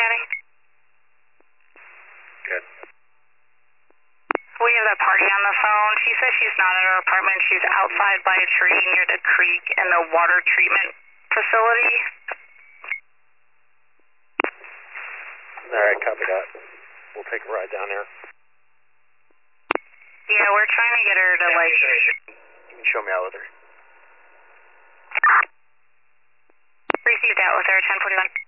County? Good. We have that party on the phone. She says she's not at her apartment. She's outside by a tree near the creek and the water treatment facility. Alright, copy that. We'll take a ride down there. Yeah, we're trying to get her to like... You can show me out with her. Received out with her, 1041.